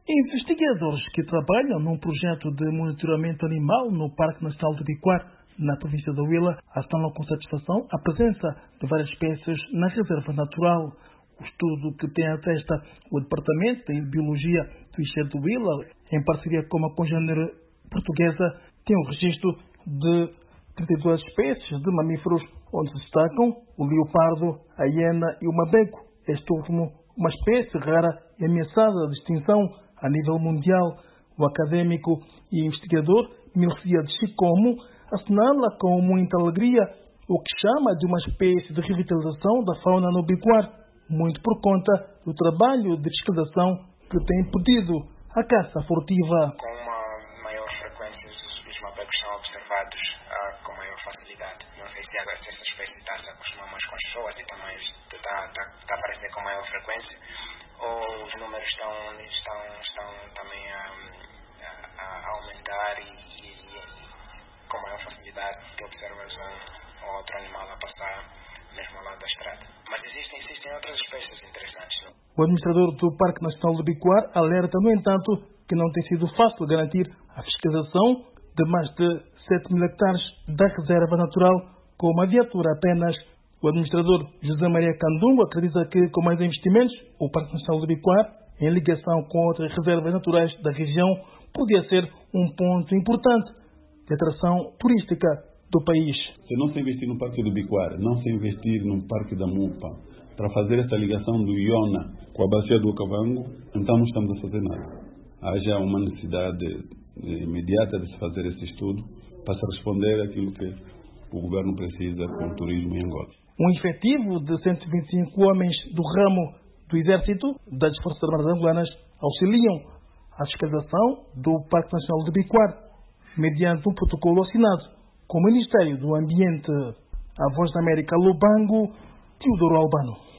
Investigadores que trabalham num projeto de monitoramento animal no Parque Nacional de Biquar, na província da Huila, assinam com satisfação a presença de várias espécies na reserva natural. O estudo que tem à testa o Departamento de Biologia do Ixer do Huila, em parceria com a congênere portuguesa, tem o registro de 32 espécies de mamíferos, onde se destacam o leopardo, a hiena e o mabeco. Este último, uma espécie rara e ameaçada de extinção a nível mundial. O académico e investigador Milciades Chicomo assinala com muita alegria o que chama de uma espécie de revitalização da fauna no Biquar, muito por conta do trabalho de fiscalização que tem impedido a caça furtiva. Com uma maior frequência, os mabecos são observados com maior facilidade. Não sei se essa espécie está a se acostumar mais com as pessoas e está a aparecer com maior frequência, ou os números estão também a aumentar e com maior facilidade que observas um ou outro animal a passar mesmo ao lado da estrada. Mas existem outras espécies interessantes. Não? O administrador do Parque Nacional de Biquar alerta, no entanto, que não tem sido fácil garantir a fiscalização de mais de 7.000 hectares da reserva natural com uma viatura apenas. O administrador José Maria Candungo acredita que, com mais investimentos, o Parque Nacional de Biquar, em ligação com outras reservas naturais da região, podia ser um ponto importante de atração turística do país. Se não se investir no Parque do Biquar, não se investir no Parque da Mupa, para fazer essa ligação do Iona com a bacia do Okavango, então não estamos a fazer nada. Haja uma necessidade imediata de se fazer esse estudo para se responder àquilo que o governo precisa com o turismo em Angola. Um efetivo de 125 homens do ramo do Exército das Forças Armadas Angolanas auxiliam a fiscalização do Parque Nacional de Biquar, mediante um protocolo assinado com o Ministério do Ambiente. A Voz da América, Lubango, Teodoro Albano.